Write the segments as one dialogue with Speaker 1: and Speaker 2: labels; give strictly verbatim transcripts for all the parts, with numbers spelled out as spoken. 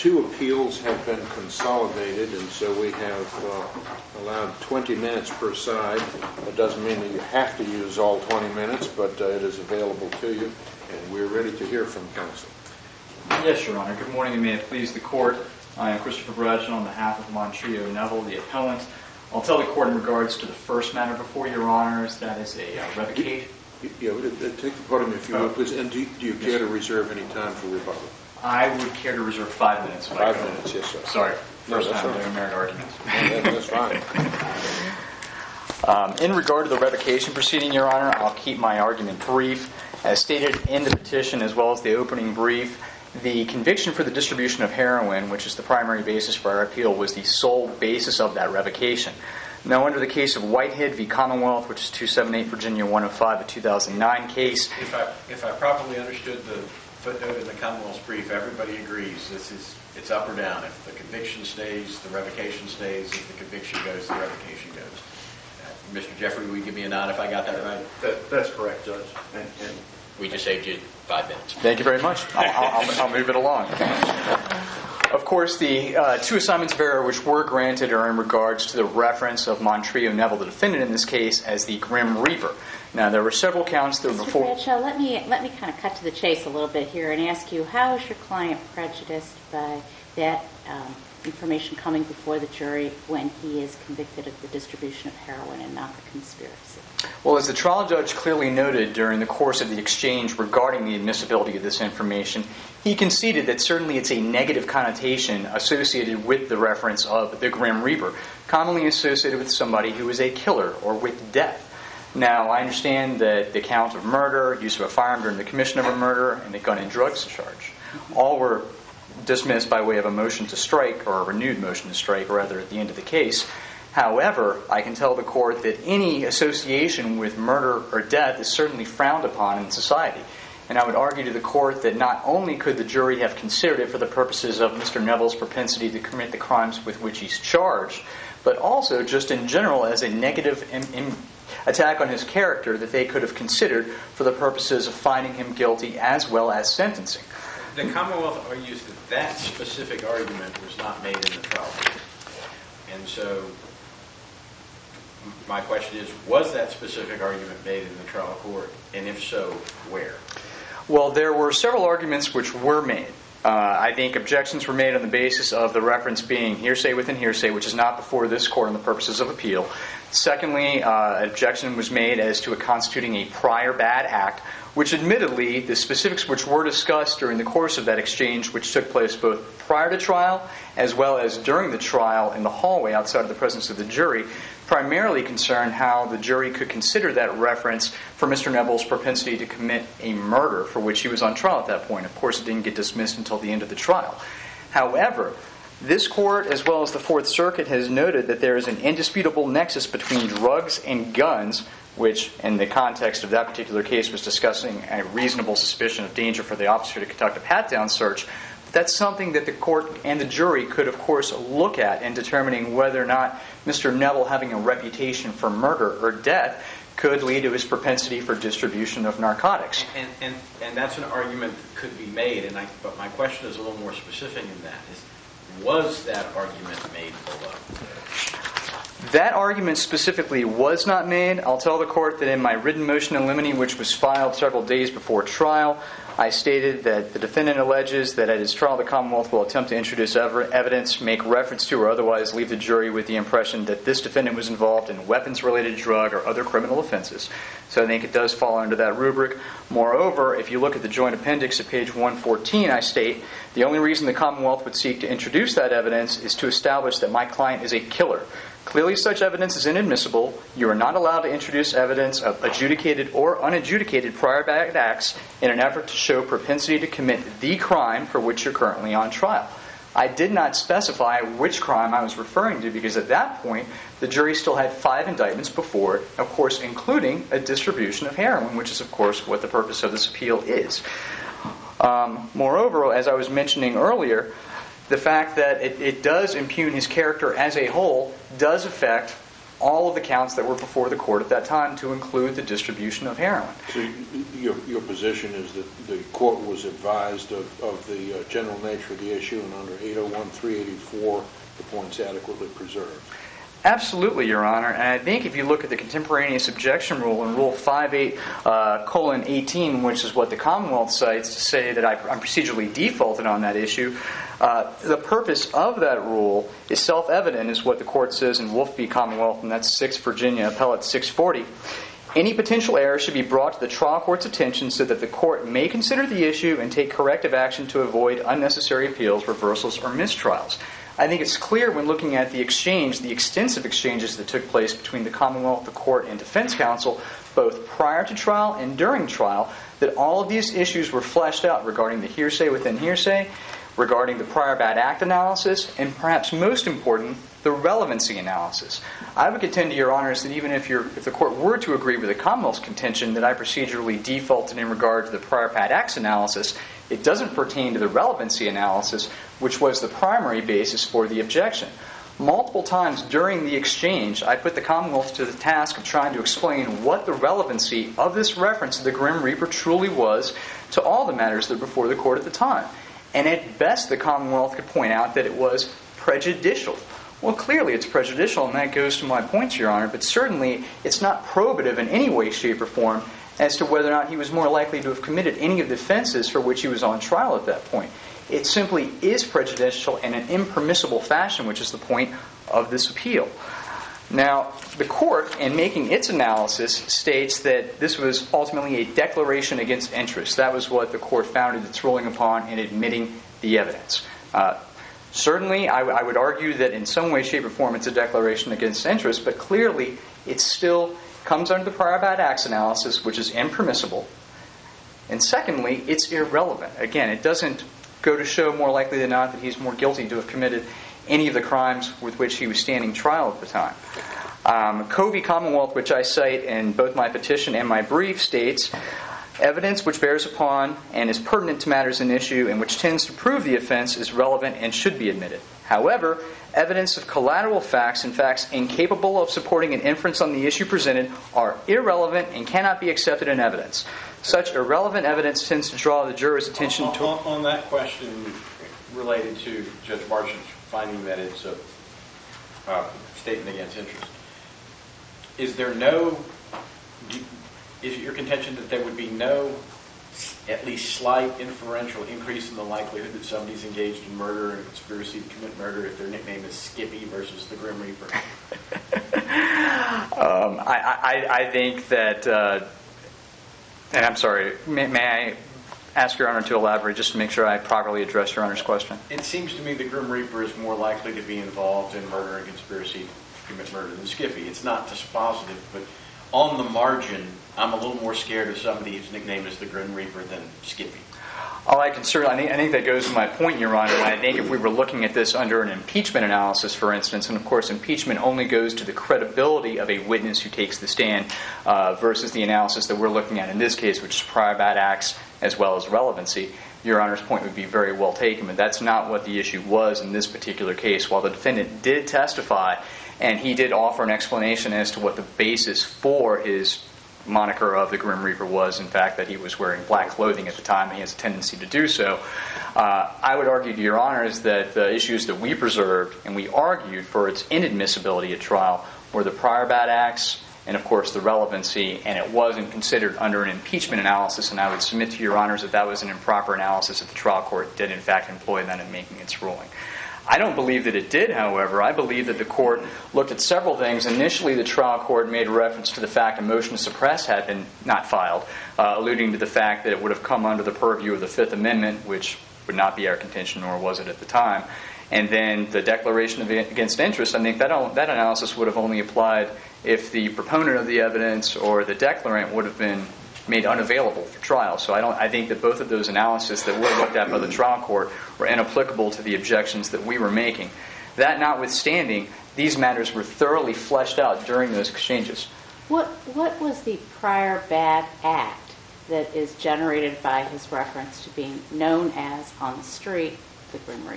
Speaker 1: two appeals have been consolidated, and so we have uh, allowed twenty minutes per side. That doesn't mean that you have to use all twenty minutes, but uh, it is available to you, and we're ready to hear from counsel.
Speaker 2: Yes, Your Honor. Good morning, and may it please the Court. I am Christopher Bradshaw on behalf of Montrio Neville, the appellant. I'll tell the Court in regards to the first matter before Your Honors, that is a uh, revocation.
Speaker 1: Yeah, take the podium if you will, please. And do, do you care yes, to reserve any time for rebuttal?
Speaker 2: I would care to reserve five minutes.
Speaker 1: Five minutes, yes, sir.
Speaker 2: Sorry, first
Speaker 1: no,
Speaker 2: time
Speaker 1: right.
Speaker 2: doing merit arguments.
Speaker 1: No, that's fine.
Speaker 2: Um, in regard to the revocation proceeding, Your Honor, I'll keep my argument brief. As stated in the petition as well as the opening brief, the conviction for the distribution of heroin, which is the primary basis for our appeal, was the sole basis of that revocation. Now, under the case of Whitehead v. Commonwealth, which is two seventy-eight Virginia one oh five, a two thousand nine case.
Speaker 3: If I if I properly understood the footnote in the Commonwealth's brief, everybody agrees this is it's up or down. If the conviction stays, the revocation stays. If the conviction goes, the revocation goes. Uh, Mister Jeffrey, will you give me a nod if I got that right?
Speaker 4: That, that's correct, Judge. And, and
Speaker 3: we just saved you five minutes.
Speaker 2: Thank you very much. I'll, I'll, I'll move it along. Of course, the uh, two assignments of error which were granted are in regards to the reference of Montrio Neville, the defendant in this case, as the Grim Reaper. Now, there were several counts that were
Speaker 5: Mister
Speaker 2: before.
Speaker 5: Bradshaw, let me let me kind of cut to the chase a little bit here and ask you, how is your client prejudiced by that um, information coming before the jury when he is convicted of the distribution of heroin and not the conspiracy?
Speaker 2: Well, as the trial judge clearly noted during the course of the exchange regarding the admissibility of this information, he conceded that certainly it's a negative connotation associated with the reference of the Grim Reaper, commonly associated with somebody who is a killer or with death. Now, I understand that the count of murder, use of a firearm during the commission of a murder, and the gun and drugs charge, all were dismissed by way of a motion to strike, or a renewed motion to strike, rather, at the end of the case. However, I can tell the court that any association with murder or death is certainly frowned upon in society. And I would argue to the court that not only could the jury have considered it for the purposes of Mister Neville's propensity to commit the crimes with which he's charged, but also just in general as a negative in, in attack on his character that they could have considered for the purposes of finding him guilty as well as sentencing.
Speaker 3: The Commonwealth argues that that specific argument was not made in the trial court. And so my question is, was that specific argument made in the trial court? And if so, where?
Speaker 2: Well, there were several arguments which were made. Uh, I think objections were made on the basis of the reference being hearsay within hearsay, which is not before this court on the purposes of appeal. Secondly, uh, an objection was made as to it constituting a prior bad act, which admittedly, the specifics which were discussed during the course of that exchange, which took place both prior to trial as well as during the trial in the hallway outside of the presence of the jury, primarily concerned how the jury could consider that reference for Mister Neville's propensity to commit a murder for which he was on trial at that point. Of course, it didn't get dismissed until the end of the trial. However, this court, as well as the Fourth Circuit, has noted that there is an indisputable nexus between drugs and guns, which, in the context of that particular case, was discussing a reasonable suspicion of danger for the officer to conduct a pat-down search. That's something that the court and the jury could, of course, look at in determining whether or not Mister Neville having a reputation for murder or death could lead to his propensity for distribution of narcotics.
Speaker 3: And and, and that's an argument that could be made, and I, but my question is a little more specific in that. Is, was that argument made below?
Speaker 2: That argument specifically was not made. I'll tell the court that in my written motion in limine, which was filed several days before trial, I stated that the defendant alleges that at his trial the Commonwealth will attempt to introduce ev- evidence, make reference to, or otherwise leave the jury with the impression that this defendant was involved in weapons-related drug or other criminal offenses. So I think it does fall under that rubric. Moreover, if you look at the joint appendix at page one fourteen, I state, the only reason the Commonwealth would seek to introduce that evidence is to establish that my client is a killer. Clearly, such evidence is inadmissible. You are not allowed to introduce evidence of adjudicated or unadjudicated prior bad acts in an effort to show propensity to commit the crime for which you're currently on trial. I did not specify which crime I was referring to because at that point, the jury still had five indictments before it, of course, including a distribution of heroin, which is, of course, what the purpose of this appeal is. Um, moreover, as I was mentioning earlier, the fact that it, it does impugn his character as a whole does affect all of the counts that were before the court at that time, to include the distribution of heroin.
Speaker 1: So y- your, your position is that the court was advised of, of the uh, general nature of the issue, and under eight oh one, three eighty-four, the point's adequately preserved?
Speaker 2: Absolutely, Your Honor. And I think if you look at the contemporaneous objection rule in Rule five eight uh, colon eighteen, which is what the Commonwealth cites to say that I, I'm procedurally defaulted on that issue, uh, the purpose of that rule is self-evident, is what the court says in Wolf v. Commonwealth, and that's six Virginia Appellate six forty. Any potential error should be brought to the trial court's attention so that the court may consider the issue and take corrective action to avoid unnecessary appeals, reversals, or mistrials. I think it's clear when looking at the exchange, the extensive exchanges that took place between the Commonwealth, the court, and defense counsel, both prior to trial and during trial, that all of these issues were fleshed out regarding the hearsay within hearsay, regarding the prior bad act analysis, and perhaps most important, the relevancy analysis. I would contend to Your Honors that even if, you're, if the court were to agree with the Commonwealth's contention that I procedurally defaulted in regard to the prior bad acts analysis, it doesn't pertain to the relevancy analysis, which was the primary basis for the objection. Multiple times during the exchange, I put the Commonwealth to the task of trying to explain what the relevancy of this reference to the Grim Reaper truly was to all the matters that were before the court at the time. And at best, the Commonwealth could point out that it was prejudicial. Well, clearly it's prejudicial, and that goes to my point, Your Honor, but certainly it's not probative in any way, shape, or form as to whether or not he was more likely to have committed any of the offenses for which he was on trial at that point. It simply is prejudicial in an impermissible fashion, which is the point of this appeal. Now, the court, in making its analysis, states that this was ultimately a declaration against interest. That was what the court founded its ruling upon in admitting the evidence. Uh, certainly, I, w- I would argue that in some way, shape, or form it's a declaration against interest, but clearly it still comes under the prior bad acts analysis, which is impermissible. And secondly, it's irrelevant. Again, it doesn't go to show more likely than not that he's more guilty to have committed any of the crimes with which he was standing trial at the time. Um, Covey Commonwealth, which I cite in both my petition and my brief, states, evidence which bears upon and is pertinent to matters in issue and which tends to prove the offense is relevant and should be admitted. However, evidence of collateral facts and facts incapable of supporting an inference on the issue presented are irrelevant and cannot be accepted in evidence. Such irrelevant evidence tends to draw the juror's attention to...
Speaker 3: On, on that question related to Judge March's finding that it's a uh, statement against interest, is there no... Is it your contention that there would be no, at least slight, inferential increase in the likelihood that somebody's engaged in murder and conspiracy to commit murder if their nickname is Skippy versus the Grim Reaper?
Speaker 2: um, I, I, I think that, uh, and I'm sorry, may, may I ask Your Honor to elaborate just to make sure I properly address Your Honor's question?
Speaker 3: It seems to me the Grim Reaper is more likely to be involved in murder and conspiracy to commit murder than Skippy. It's not dispositive, but on the margin, I'm a little more scared of somebody whose nickname is the Grim Reaper than Skippy.
Speaker 2: Oh, I can certainly, I think, I think that goes to my point, Your Honor. I think if we were looking at this under an impeachment analysis, for instance, and of course impeachment only goes to the credibility of a witness who takes the stand uh, versus the analysis that we're looking at in this case, which is prior bad acts as well as relevancy, Your Honor's point would be very well taken, but that's not what the issue was in this particular case. While the defendant did testify, and he did offer an explanation as to what the basis for his moniker of the Grim Reaper was, in fact, that he was wearing black clothing at the time, and he has a tendency to do so. Uh, I would argue to Your Honors that the issues that we preserved and we argued for its inadmissibility at trial were the prior bad acts and, of course, the relevancy, and it wasn't considered under an impeachment analysis, and I would submit to Your Honors that that was an improper analysis that the trial court did, in fact, employ then in making its ruling. I don't believe that it did, however. I believe that the court looked at several things. Initially, the trial court made reference to the fact a motion to suppress had been not filed, uh, alluding to the fact that it would have come under the purview of the Fifth Amendment, which would not be our contention, nor was it at the time. And then the declaration of against interest, I think that, that analysis would have only applied if the proponent of the evidence or the declarant would have been made unavailable for trial. So I don't. I think that both of those analyses that were looked at by the trial court were inapplicable to the objections that we were making. That notwithstanding, these matters were thoroughly fleshed out during those exchanges.
Speaker 5: What What was the prior bad act that is generated by his reference to being known as, on the street, the Grim Reaper?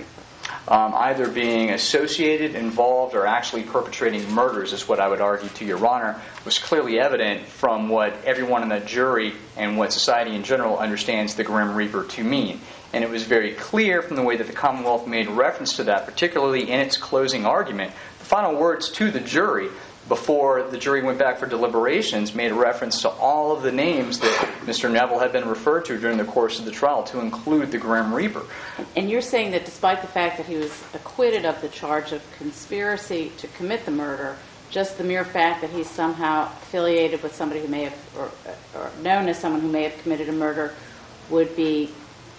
Speaker 2: um, either being associated, involved, or actually perpetrating murders is what I would argue, to Your Honor, was clearly evident from what everyone in the jury and what society in general understands the Grim Reaper to mean. And it was very clear from the way that the Commonwealth made reference to that, particularly in its closing argument. The final words to the jury before the jury went back for deliberations made reference to all of the names that Mister Neville had been referred to during the course of the trial, to include the Grim Reaper.
Speaker 5: And you're saying that despite the fact that he was acquitted of the charge of conspiracy to commit the murder, just the mere fact that he's somehow affiliated with somebody who may have, or, or known as someone who may have committed a murder, would be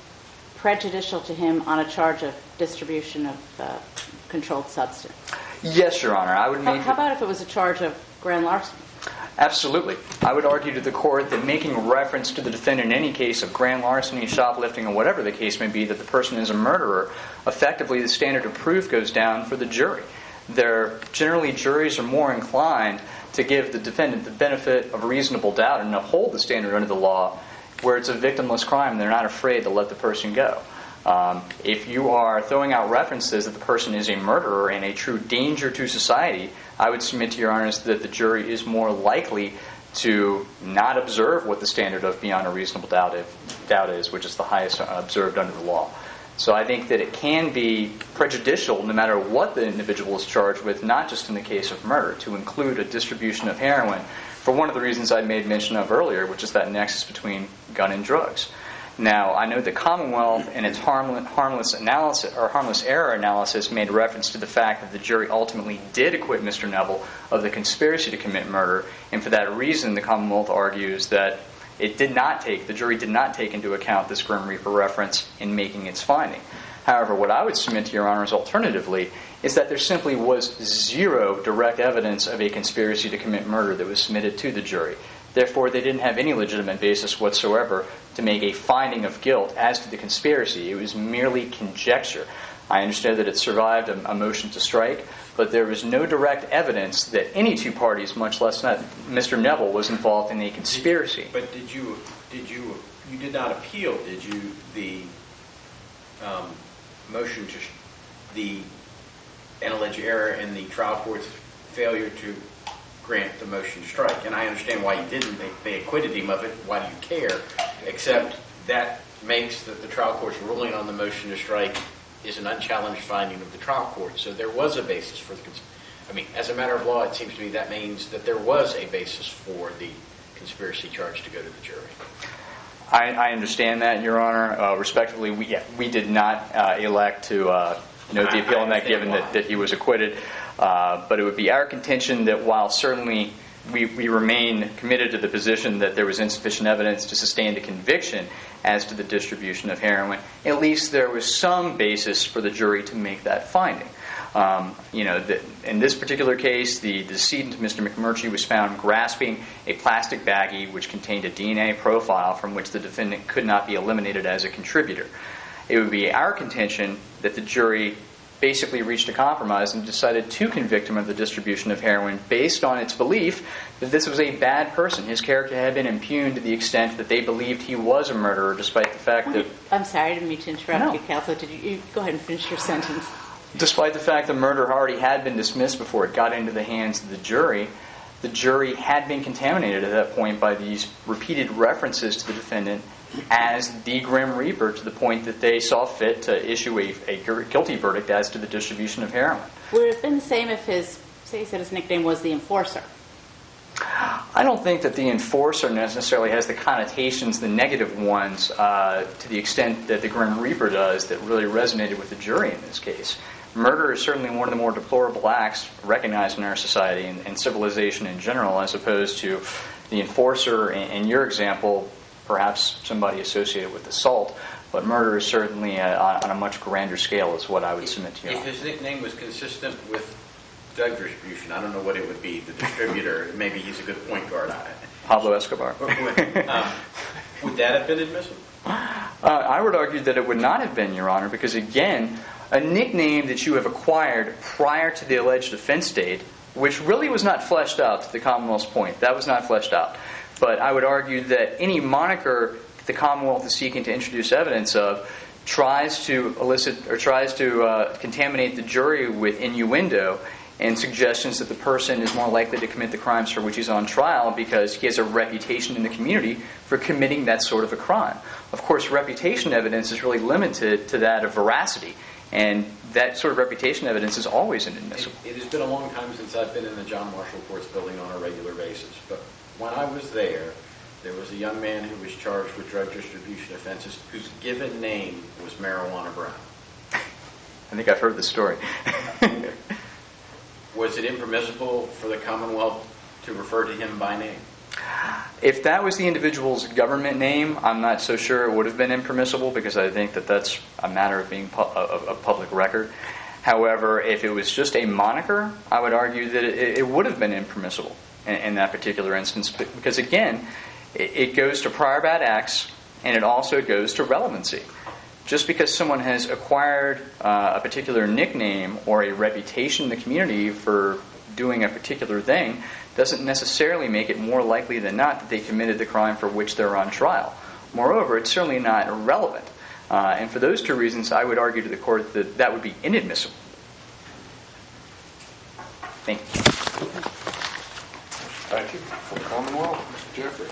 Speaker 5: prejudicial to him on a charge of distribution of uh, controlled substance?
Speaker 2: Yes, Your Honor. I would
Speaker 5: How,
Speaker 2: make
Speaker 5: how about if it was a charge of grand larceny?
Speaker 2: Absolutely. I would argue to the court that making reference to the defendant in any case of grand larceny, shoplifting, or whatever the case may be, that the person is a murderer, effectively the standard of proof goes down for the jury. They're, generally, juries are more inclined to give the defendant the benefit of reasonable doubt and uphold the standard under the law where it's a victimless crime. They're not afraid to let the person go. Um, if you are throwing out references that the person is a murderer and a true danger to society, I would submit to Your Honors that the jury is more likely to not observe what the standard of beyond a reasonable doubt, if, doubt is, which is the highest observed under the law. So I think that it can be prejudicial, no matter what the individual is charged with, not just in the case of murder, to include a distribution of heroin for one of the reasons I made mention of earlier, which is that nexus between gun and drugs. Now, I know the Commonwealth in its harmless, harmless analysis or harmless error analysis made reference to the fact that the jury ultimately did acquit Mister Neville of the conspiracy to commit murder, and for that reason, the Commonwealth argues that it did not take, the jury did not take into account this Grim Reaper reference in making its finding. However, what I would submit to Your Honors alternatively is that there simply was zero direct evidence of a conspiracy to commit murder that was submitted to the jury. Therefore, they didn't have any legitimate basis whatsoever to make a finding of guilt as to the conspiracy. It was merely conjecture. I understand that it survived a, a motion to strike, but there was no direct evidence that any two parties, much less not Mister Neville, was involved in a conspiracy.
Speaker 3: But did you, did you, you did not appeal, did you, the um, motion to, sh- the an alleged error in the trial court's failure to grant the motion to strike? And I understand why you didn't. They, they acquitted him of it. Why do you care? Except that makes that the trial court's ruling on the motion to strike is an unchallenged finding of the trial court. So there was a basis for the cons- I mean, as a matter of law, it seems to me that means that there was a basis for the conspiracy charge to go to the jury.
Speaker 2: I, I understand that, Your Honor. Uh, respectively, we, yeah, we did not uh, elect to uh, note the appeal on that, given that, that he was acquitted. Uh, but it would be our contention that while certainly we, we remain committed to the position that there was insufficient evidence to sustain the conviction as to the distribution of heroin, at least there was some basis for the jury to make that finding. Um, you know, the, in this particular case, the, the decedent, Mister McMurtry, was found grasping a plastic baggie which contained a D N A profile from which the defendant could not be eliminated as a contributor. It would be our contention that the jury basically reached a compromise and decided to convict him of the distribution of heroin based on its belief that this was a bad person. His character had been impugned to the extent that they believed he was a murderer, despite the fact that...
Speaker 5: I'm sorry, I didn't mean to interrupt
Speaker 2: No.
Speaker 5: you, counsel. Did you, you go ahead and finish your sentence?
Speaker 2: Despite the fact that murder already had been dismissed before it got into the hands of the jury, the jury had been contaminated at that point by these repeated references to the defendant as the Grim Reaper, to the point that they saw fit to issue a, a guilty verdict as to the distribution of heroin.
Speaker 5: Would it have been the same if his, say he said his nickname was the Enforcer?
Speaker 2: I don't think that the enforcer necessarily has the connotations, the negative ones, uh, to the extent that the Grim Reaper does, that really resonated with the jury in this case. Murder is certainly one of the more deplorable acts recognized in our society and, and civilization in general, as opposed to the enforcer, in, in your example, perhaps somebody associated with assault. But murder is certainly a, on a much grander scale, is what I would submit to you.
Speaker 3: If his nickname was consistent with drug distribution, I don't know what it would be. The distributor, maybe he's a good point guard on it.
Speaker 2: Pablo Escobar.
Speaker 3: um, would that have been admissible?
Speaker 2: Uh, I would argue that it would not have been, Your Honor, because again, a nickname that you have acquired prior to the alleged offense date, which really was not fleshed out, to the Commonwealth's point, that was not fleshed out. But I would argue that any moniker that the Commonwealth is seeking to introduce evidence of tries to elicit or tries to uh, contaminate the jury with innuendo and suggestions that the person is more likely to commit the crimes for which he's on trial because he has a reputation in the community for committing that sort of a crime. Of course, reputation evidence is really limited to that of veracity, and that sort of reputation evidence is always inadmissible.
Speaker 3: It, it has been a long time since I've been in the John Marshall Courts building on a regular basis, but when I was there, there was a young man who was charged with drug distribution offenses whose given name was Marijuana Brown.
Speaker 2: I think I've heard the story.
Speaker 3: Was it impermissible for the Commonwealth to refer to him by name?
Speaker 2: If that was the individual's government name, I'm not so sure it would have been impermissible because I think that that's a matter of being pu- of, of public record. However, if it was just a moniker, I would argue that it, it would have been impermissible in, in that particular instance because, again, it, it goes to prior bad acts and it also goes to relevancy. Just because someone has acquired uh, a particular nickname or a reputation in the community for doing a particular thing doesn't necessarily make it more likely than not that they committed the crime for which they're on trial. Moreover, it's certainly not irrelevant. Uh, and for those two reasons, I would argue to the court that that would be inadmissible. Thank you.
Speaker 1: Thank you. For the Commonwealth, Mister Jeffrey.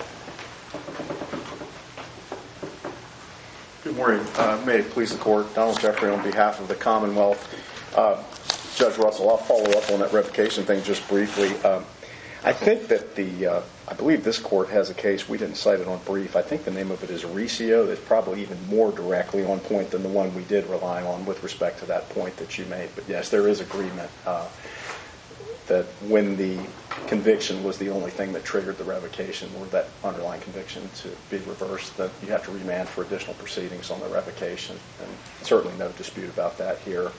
Speaker 4: Good morning. Uh, may it please the Court. Donald Jeffrey on behalf of the Commonwealth. Uh, Judge Russell, I'll follow up on that revocation thing just briefly. Um, I think that the, uh, I believe this Court has a case, we didn't cite it on brief, I think the name of it is Recio, that's probably even more directly on point than the one we did rely on with respect to that point that you made. But yes, there is agreement uh, that when the conviction was the only thing that triggered the revocation or that underlying conviction to be reversed, that you have to remand for additional proceedings on the revocation. And certainly no dispute about that here.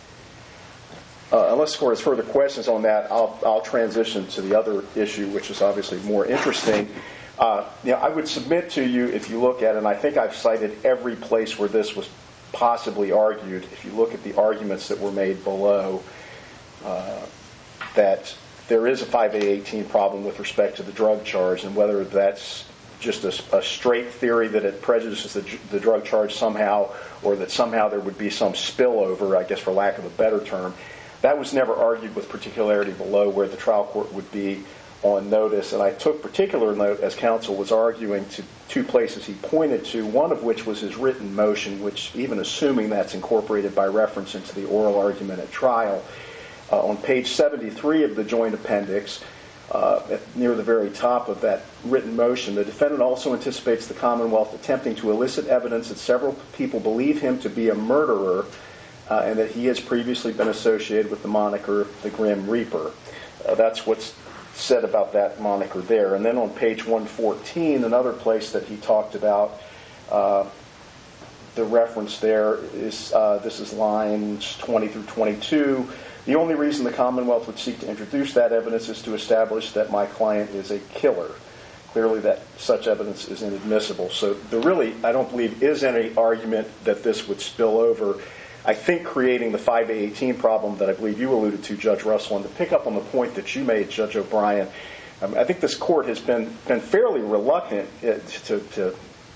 Speaker 4: Uh, unless the Court has further questions on that, I'll, I'll transition to the other issue, which is obviously more interesting. Uh, you know, I would submit to you, if you look at it, and I think I've cited every place where this was possibly argued, if you look at the arguments that were made below, uh, that there is a five A eighteen problem with respect to the drug charge, and whether that's just a, a straight theory that it prejudices the, the drug charge somehow, or that somehow there would be some spillover, I guess for lack of a better term. That was never argued with particularity below where the trial court would be on notice. And I took particular note as counsel was arguing to two places he pointed to, one of which was his written motion, which even assuming that's incorporated by reference into the oral argument at trial, uh, on page seventy-three of the joint appendix, uh, at, near the very top of that written motion, the defendant also anticipates the Commonwealth attempting to elicit evidence that several people believe him to be a murderer, Uh, and that he has previously been associated with the moniker the Grim Reaper. Uh, that's what's said about that moniker there. And then on page one fourteen, another place that he talked about, uh, the reference there is, uh, this is lines twenty through twenty-two. The only reason the Commonwealth would seek to introduce that evidence is to establish that my client is a killer. Clearly that such evidence is inadmissible. So there really, I don't believe, is any argument that this would spill over. I think creating the five A eighteen problem that I believe you alluded to, Judge Russell, and to pick up on the point that you made, Judge O'Brien, um, I think this court has been been fairly reluctant uh, to, to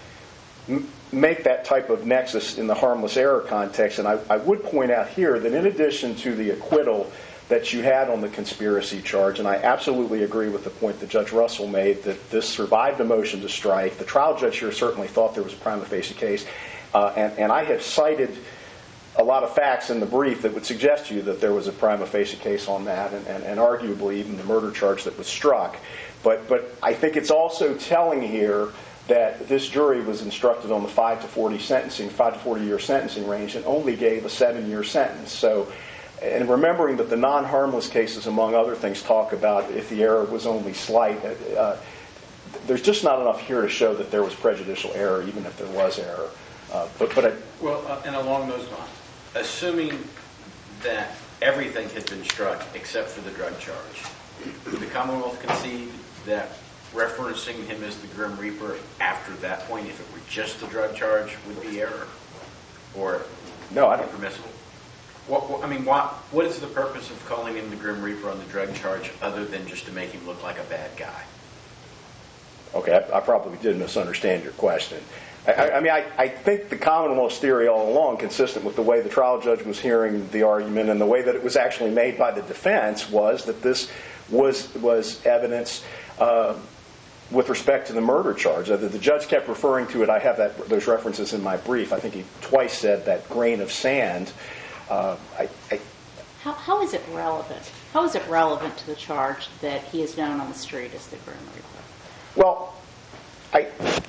Speaker 4: m- make that type of nexus in the harmless error context. And I, I would point out here that in addition to the acquittal that you had on the conspiracy charge, and I absolutely agree with the point that Judge Russell made, that this survived a motion to strike. The trial judge here certainly thought there was a prima facie case, uh, and, and I have cited a lot of facts in the brief that would suggest to you that there was a prima facie case on that, and, and, and arguably even the murder charge that was struck. But but I think it's also telling here that this jury was instructed on the five to forty sentencing, five to forty year sentencing range, and only gave a seven year sentence. So, and remembering that the non-harmless cases, among other things, talk about if the error was only slight. Uh, there's just not enough here to show that there was prejudicial error, even if there was error. Uh, but but I,
Speaker 3: well, uh, and along those lines, assuming that everything had been struck except for the drug charge, would the Commonwealth concede that referencing him as the Grim Reaper after that point, if it were just the drug charge, would be error? Or
Speaker 4: no, I don't.
Speaker 3: Permissible? What, what, I mean, what, what is the purpose of calling him the Grim Reaper on the drug charge other than just to make him look like a bad guy?
Speaker 4: Okay, I, I probably did misunderstand your question. I, I mean, I, I think the Commonwealth's theory all along, consistent with the way the trial judge was hearing the argument and the way that it was actually made by the defense, was that this was was evidence uh, with respect to the murder charge. Uh, the, the judge kept referring to it. I have that those references in my brief. I think he twice said that grain of sand. Uh, I, I,
Speaker 5: How, how is it relevant? How is it relevant to the charge that he is known on the street as the Grim Reaper?
Speaker 4: well, I.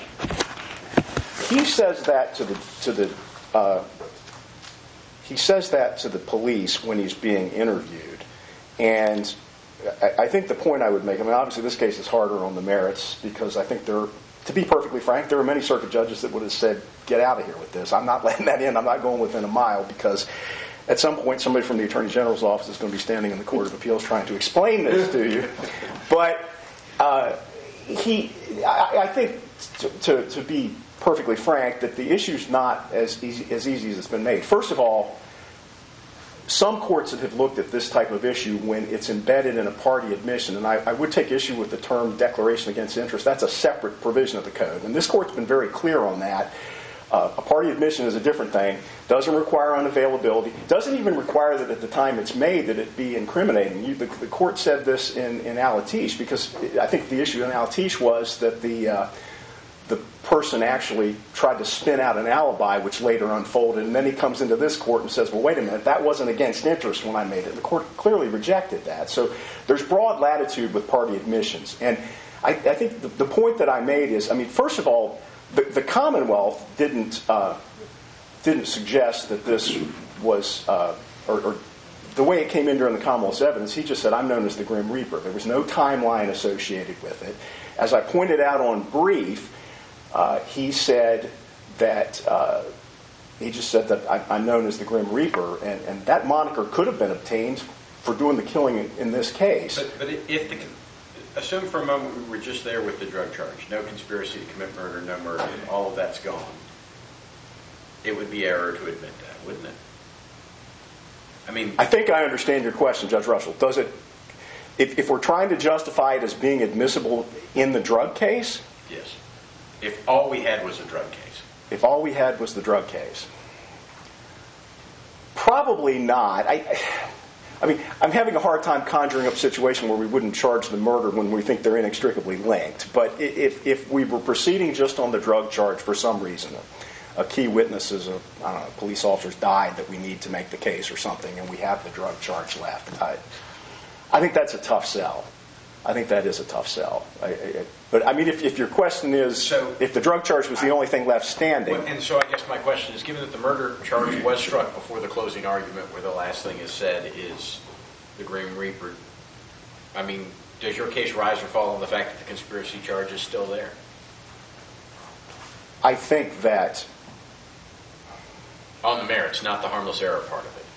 Speaker 4: He says that to the to the uh, he says that to the police when he's being interviewed, and I, I think the point I would make. I mean, obviously this case is harder on the merits because I think there, to be perfectly frank, there are many circuit judges that would have said, "Get out of here with this. I'm not letting that in. I'm not going within a mile," because at some point somebody from the Attorney General's office is going to be standing in the Court of Appeals trying to explain this to you. But uh, he, I, I think, to, to, to be perfectly frank, that the issue's not as easy, as easy as it's been made. First of all, some courts that have looked at this type of issue when it's embedded in a party admission, and I, I would take issue with the term declaration against interest. That's a separate provision of the code, and this court's been very clear on that. Uh, a party admission is a different thing. Doesn't require unavailability. Doesn't even require that at the time it's made that it be incriminating. You, the, the court said this in, in Al-Atish, because I think the issue in Al-Atish was that the uh, the person actually tried to spin out an alibi, which later unfolded, and then he comes into this court and says, well, wait a minute, that wasn't against interest when I made it. And the court clearly rejected that. So there's broad latitude with party admissions. And I, I think the, the point that I made is, I mean, first of all, the, the Commonwealth didn't uh, didn't suggest that this was, uh, or, or the way it came in during the Commonwealth's evidence, he just said, I'm known as the Grim Reaper. There was no timeline associated with it. As I pointed out on brief, Uh, he said that uh, he just said that I, I'm known as the Grim Reaper, and, and that moniker could have been obtained for doing the killing in, in this case.
Speaker 3: But, but if the, assume for a moment we were just there with the drug charge, no conspiracy to commit murder, no murder, all of that's gone. It would be error to admit that, wouldn't it? I mean,
Speaker 4: I think I understand your question, Judge Russell. Does it? If, if we're trying to justify it as being admissible in the drug case?
Speaker 3: yes. If all we had was a drug case.
Speaker 4: If all we had was the drug case. Probably not. I, I mean, I'm having a hard time conjuring up a situation where we wouldn't charge the murder when we think they're inextricably linked. But if, if we were proceeding just on the drug charge for some reason, a, a key witness is a, I don't know, police officers died that we need to make the case or something, and we have the drug charge left, I, I think that's a tough sell. I think that is a tough sell. I, I, but, I mean, if, if your question is,
Speaker 3: so,
Speaker 4: if the drug charge was the only thing left standing.
Speaker 3: And so I guess my question is, given that the murder charge was struck before the closing argument where the last thing is said is the Grim Reaper, I mean, does your case rise or fall on the fact that the conspiracy charge is still there?
Speaker 4: I think that...
Speaker 3: On the merits, not the harmless error part of it.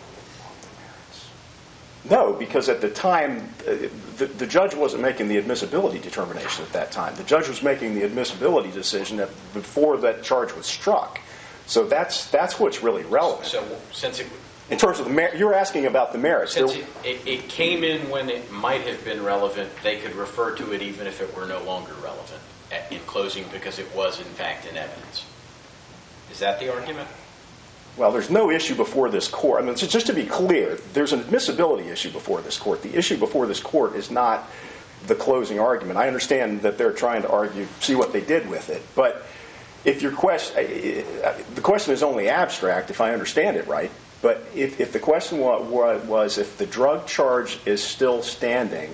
Speaker 4: No, because at the time, uh, the, the judge wasn't making the admissibility determination at that time. The judge was making the admissibility decision that before that charge was struck. So that's that's what's really relevant.
Speaker 3: So since it...
Speaker 4: In terms of the mer- you're asking about the merits.
Speaker 3: Since
Speaker 4: there,
Speaker 3: it, it, it came in when it might have been relevant, they could refer to it even if it were no longer relevant at, in closing because it was in fact in evidence. Is that the argument?
Speaker 4: Well, there's no issue before this court. I mean, so just to be clear, there's an admissibility issue before this court. The issue before this court is not the closing argument. I understand that they're trying to argue, see what they did with it. But if your question, the question is only abstract, if I understand it right. But if, if the question was, was if the drug charge is still standing,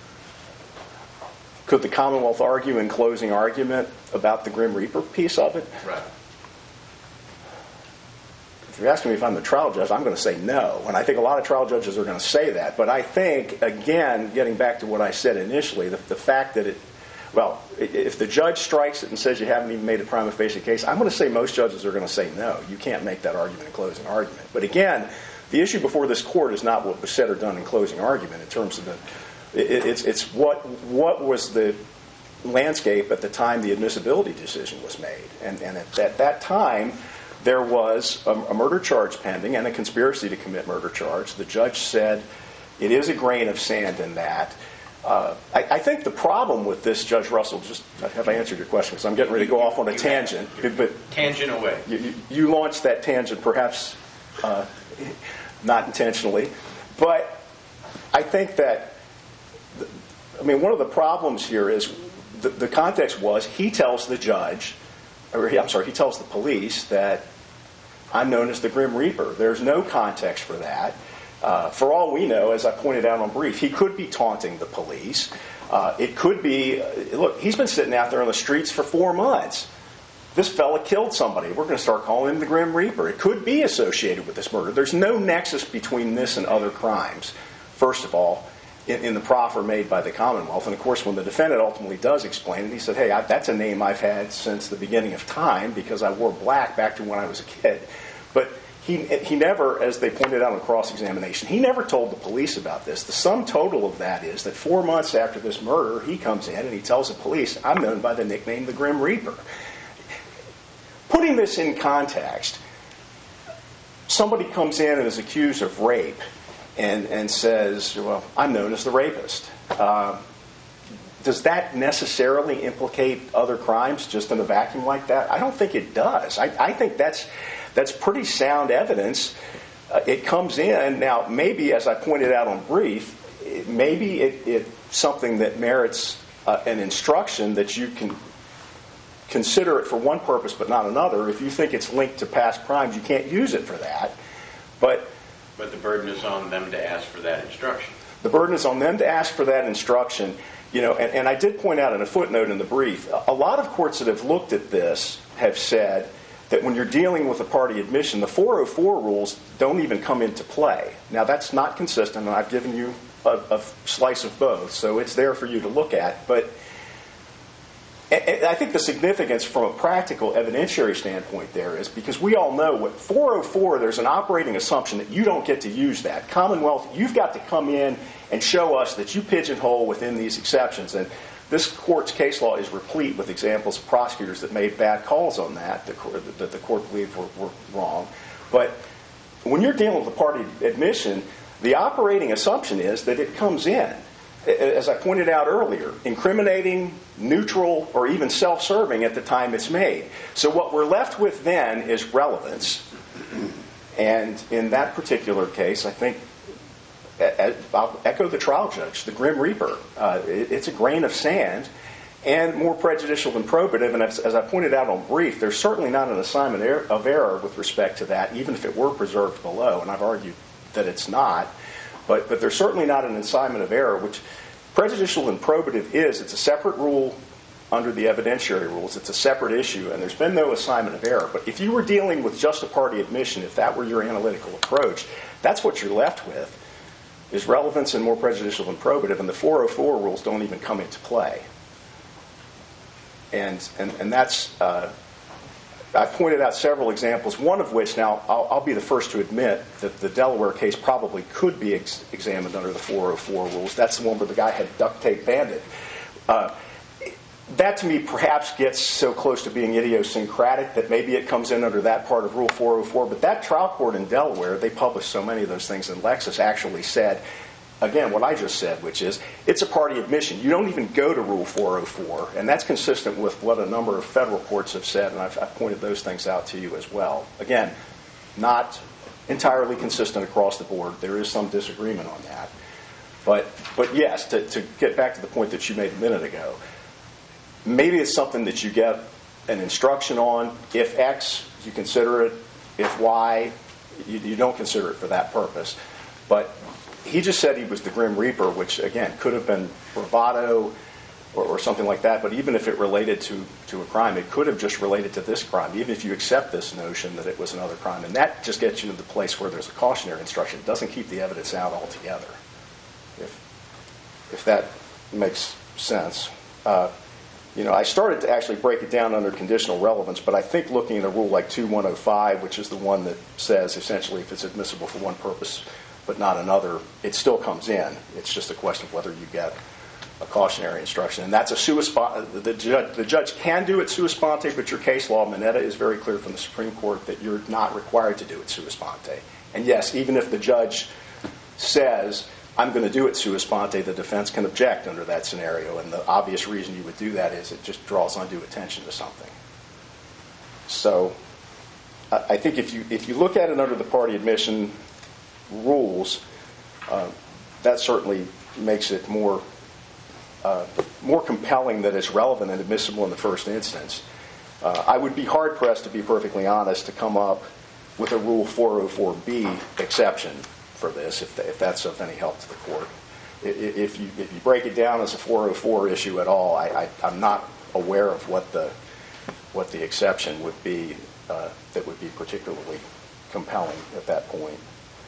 Speaker 4: could the Commonwealth argue in closing argument about the Grim Reaper piece of it?
Speaker 3: Right.
Speaker 4: If you're asking me if I'm the trial judge, I'm going to say no. And I think a lot of trial judges are going to say that. But I think, again, getting back to what I said initially, the, the fact that it, well, if the judge strikes it and says you haven't even made a prima facie case, I'm going to say most judges are going to say no. You can't make that argument in closing argument. But again, the issue before this court is not what was said or done in closing argument in terms of the, it, it's, it's what, what was the landscape at the time the admissibility decision was made. And, and at that, that time, there was a, a murder charge pending and a conspiracy to commit murder charge. The judge said it is a grain of sand in that. Uh, I, I think the problem with this, Judge Russell, just have I answered your question? Because I'm getting ready to go off on a
Speaker 3: You
Speaker 4: tangent.
Speaker 3: have.
Speaker 4: But
Speaker 3: Tangent away.
Speaker 4: you, you- you launched that tangent, perhaps uh, not intentionally. But I think that, I mean, one of the problems here is the, the context was he tells the judge, or he, I'm sorry, he tells the police that I'm known as the Grim Reaper. There's no context for that. Uh, for all we know, as I pointed out on brief, he could be taunting the police. Uh, it could be, uh, look, he's been sitting out there on the streets for four months. This fella killed somebody. We're going to start calling him the Grim Reaper. It could be associated with this murder. There's no nexus between this and other crimes, first of all, in, in the proffer made by the Commonwealth. And, of course, when the defendant ultimately does explain it, he said, hey, I, that's a name I've had since the beginning of time because I wore black back to when I was a kid. But he, he never, as they pointed out in cross-examination, he never told the police about this. The sum total of that is that four months after this murder, he comes in and he tells the police, I'm known by the nickname the Grim Reaper. Putting this in context, somebody comes in and is accused of rape and, and says, well, I'm known as the rapist. Uh, does that necessarily implicate other crimes just in a vacuum like that? I don't think it does. I, I think that's, that's pretty sound evidence. Uh, it comes in. Now, maybe, as I pointed out on brief, it, maybe it, it's something that merits uh, an instruction that you can consider it for one purpose but not another. If you think it's linked to past crimes, you can't use it for that. But
Speaker 3: But the burden is on them to ask for that instruction.
Speaker 4: the burden is on them to ask for that instruction. You know, and, and I did point out in a footnote in the brief, a lot of courts that have looked at this have said that when you're dealing with a party admission, the four oh four rules don't even come into play. Now, that's not consistent, and I've given you a, a slice of both, so it's there for you to look at. But I think the significance from a practical evidentiary standpoint there is because we all know what four oh four, there's an operating assumption that you don't get to use that. Commonwealth, you've got to come in and show us that you pigeonhole within these exceptions. And this court's case law is replete with examples of prosecutors that made bad calls on that, that the court believed were, were wrong. But when you're dealing with a party admission, the operating assumption is that it comes in, as I pointed out earlier, incriminating, neutral, or even self-serving at the time it's made. So what we're left with then is relevance. And in that particular case, I think, I'll echo the trial judge, the Grim Reaper. Uh, it's a grain of sand and more prejudicial than probative. And as, as I pointed out on brief, there's certainly not an assignment of error with respect to that, even if it were preserved below. And I've argued that it's not. But, but there's certainly not an assignment of error, which prejudicial and probative is. It's a separate rule under the evidentiary rules. It's a separate issue, and there's been no assignment of error. But if you were dealing with just a party admission, if that were your analytical approach, that's what you're left with, is relevance and more prejudicial than probative, and the four oh four rules don't even come into play. And, and, and that's... Uh, I've pointed out several examples, one of which, now, I'll, I'll be the first to admit that the Delaware case probably could be ex- examined under the four oh four rules. That's the one where the guy had duct tape banded. Uh, that, to me, perhaps gets so close to being idiosyncratic that maybe it comes in under that part of Rule four oh four. But that trial court in Delaware, they published so many of those things, and Lexis actually said, again, what I just said, which is, it's a party admission. You don't even go to Rule four oh four, and that's consistent with what a number of federal courts have said, and I've, I've pointed those things out to you as well. Again, not entirely consistent across the board. There is some disagreement on that. But, but yes, to, to get back to the point that you made a minute ago, maybe it's something that you get an instruction on. If X, you consider it. If Y, you, you don't consider it for that purpose. But he just said he was the Grim Reaper, which, again, could have been bravado or, or something like that. But even if it related to, to a crime, it could have just related to this crime, even if you accept this notion that it was another crime. And that just gets you to the place where there's a cautionary instruction. It doesn't keep the evidence out altogether, if, if that makes sense. Uh, you know, I started to actually break it down under conditional relevance, but I think looking at a rule like two one oh five, which is the one that says essentially if it's admissible for one purpose but not another, it still comes in. It's just a question of whether you get a cautionary instruction. And that's a sua sponte. The judge, the judge can do it sua sponte, but your case law, Mineta, is very clear from the Supreme Court that you're not required to do it sua sponte. And yes, even if the judge says, I'm going to do it sua sponte, the defense can object under that scenario. And the obvious reason you would do that is it just draws undue attention to something. So I I think if you if you look at it under the party admission rules, uh, that certainly makes it more uh, more compelling that it's relevant and admissible in the first instance. Uh, I would be hard pressed, to be perfectly honest, to come up with a Rule four oh four B exception for this, if, if that's of any help to the court. If you if you break it down as a four oh four issue at all, I, I, I'm not aware of what the what the exception would be uh, that would be particularly compelling at that point.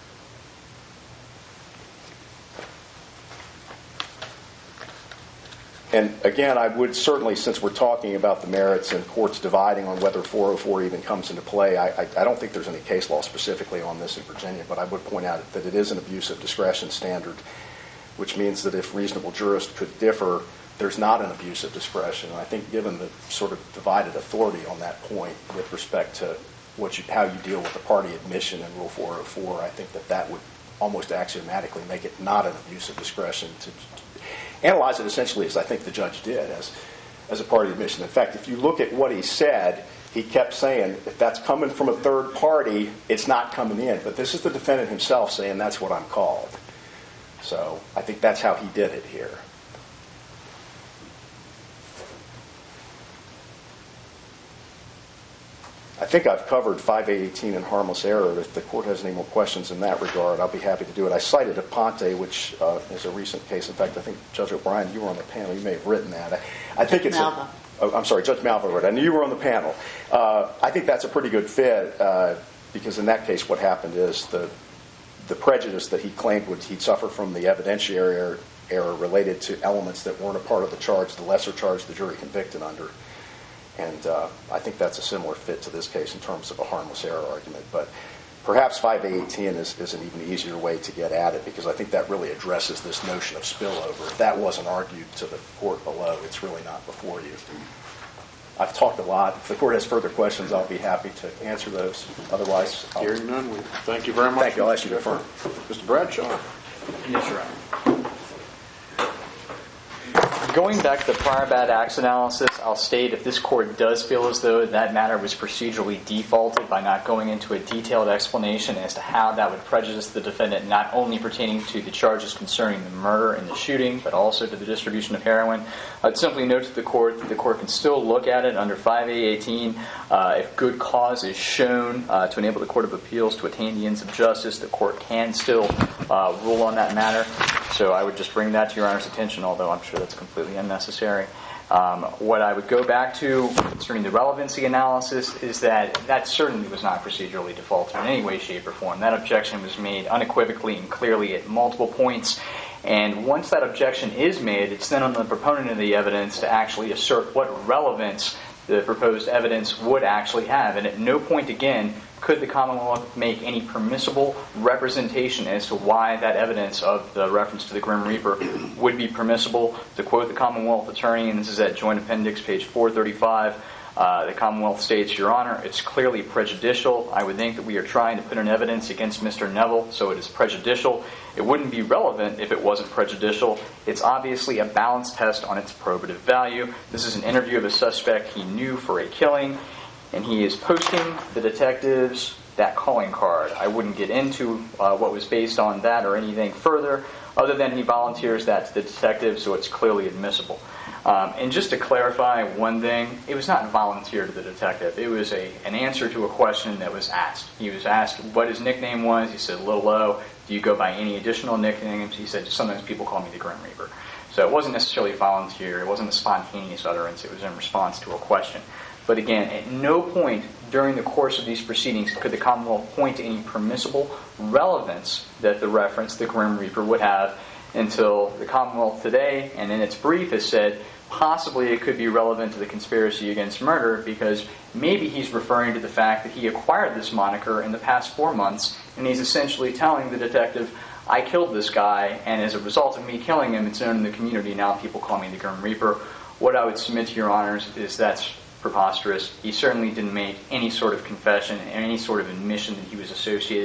Speaker 4: And again, I would certainly, since we're talking about the merits and courts dividing on whether four oh four even comes into play, I, I, I don't think there's any case law specifically on this in Virginia, but I would point out that it is an abuse of discretion standard, which means that if reasonable jurists could differ, there's not an abuse of discretion. And I think given the sort of divided authority on that point with respect to what you, how you deal with the party admission in Rule four oh four, I think that that would almost axiomatically make it not an abuse of discretion to analyze it essentially as I think the judge did, as as a party admission. In fact, if you look at what he said, he kept saying, if that's coming from a third party, it's not coming in. But this is the defendant himself saying that's what I'm called. So I think that's how he did it here. I think I've covered five A eighteen and harmless error. If the court has any more questions in that regard, I'll be happy to do it. I cited Aponte, which uh, is a recent case. In fact, I think Judge O'Brien, you were on the panel. You may have written that. I, I think it's
Speaker 5: Malva.
Speaker 4: A, oh, I'm sorry, Judge Malva wrote it. I knew you were on the panel. Uh, I think that's a pretty good fit uh, because in that case, what happened is the the prejudice that he claimed would he'd suffer from the evidentiary error, error related to elements that weren't a part of the charge, the lesser charge the jury convicted under. And uh, I think that's a similar fit to this case in terms of a harmless error argument. But perhaps five A eighteen is, is an even easier way to get at it because I think that really addresses this notion of spillover. If that wasn't argued to the court below, it's really not before you. I've talked a lot. If the court has further questions, I'll be happy to answer those. Otherwise, I'll...
Speaker 1: Hearing none, we thank you very much.
Speaker 4: Thank you. I'll ask you to affirm.
Speaker 1: Mister Bradshaw.
Speaker 2: Yes, Your Honor. Going back to the prior bad acts analysis, I'll state if this court does feel as though that matter was procedurally defaulted by not going into a detailed explanation as to how that would prejudice the defendant, not only pertaining to the charges concerning the murder and the shooting, but also to the distribution of heroin, I'd simply note to the court that the court can still look at it under five A eighteen. Uh, if good cause is shown uh, to enable the Court of Appeals to attain the ends of justice, the court can still uh, rule on that matter. So I would just bring that to Your Honor's attention, although I'm sure that's completely unnecessary. Um, what I would go back to concerning the relevancy analysis is that that certainly was not procedurally defaulted in any way, shape, or form. That objection was made unequivocally and clearly at multiple points. And once that objection is made, it's then on the proponent of the evidence to actually assert what relevance the proposed evidence would actually have. And at no point, again, could the Commonwealth make any permissible representation as to why that evidence of the reference to the Grim Reaper would be permissible. To quote the Commonwealth attorney, and this is at Joint Appendix, page four thirty-five, uh, the Commonwealth states, Your Honor, it's clearly prejudicial. I would think that we are trying to put in evidence against Mister Neville, so it is prejudicial. It wouldn't be relevant if it wasn't prejudicial. It's obviously a balanced test on its probative value. This is an interview of a suspect he knew for a killing, and he is posting the detectives that calling card. I wouldn't get into uh, what was based on that or anything further, other than he volunteers that to the detective, so it's clearly admissible. Um, and just to clarify one thing, it was not volunteered to the detective. It was a an answer to a question that was asked. He was asked what his nickname was. He said, Little O. Do you go by any additional nicknames? He said, sometimes people call me the Grim Reaper. So it wasn't necessarily volunteer. It wasn't a spontaneous utterance. It was in response to a question. But again, at no point during the course of these proceedings could the Commonwealth point to any permissible relevance that the reference, the Grim Reaper, would have until the Commonwealth today, and in its brief, has said possibly it could be relevant to the conspiracy against murder because maybe he's referring to the fact that he acquired this moniker in the past four months, and he's essentially telling the detective, I killed this guy, and as a result of me killing him, it's known in the community now people call me the Grim Reaper. What I would submit to Your Honors is that's preposterous. He certainly didn't make any sort of confession, any sort of admission that he was associated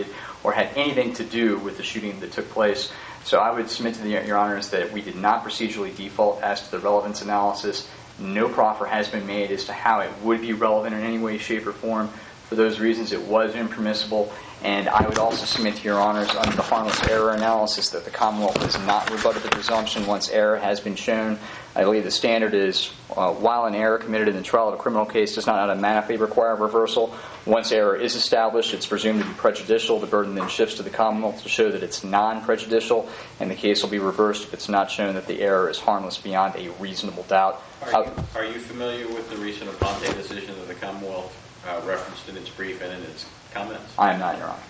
Speaker 2: or had anything to do with the shooting that took place. So I would submit to the, Your Honors that we did not procedurally default as to the relevance analysis. No proffer has been made as to how it would be relevant in any way, shape, or form. For those reasons, it was impermissible. And I would also submit to Your Honors under the harmless error analysis that the Commonwealth has not rebutted the presumption once error has been shown. I believe the standard is uh, while an error committed in the trial of a criminal case does not automatically require reversal, once error is established, it's presumed to be prejudicial. The burden then shifts to the Commonwealth to show that it's non-prejudicial, and the case will be reversed if it's not shown that the error is harmless beyond a reasonable doubt.
Speaker 3: Are you, are you familiar with the recent Aponte decision that the Commonwealth uh, referenced in its brief and in its comments?
Speaker 2: I am not, Your Honor.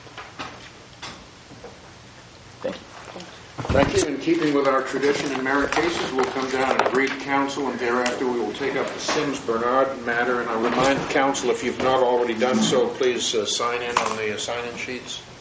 Speaker 2: Thank you.
Speaker 1: Thank you. In keeping with our tradition in merit cases, we'll come down and greet counsel, and thereafter we will take up the Sims-Bernard matter. And I remind counsel, if you've not already done so, please uh, sign in on the uh, sign-in sheets.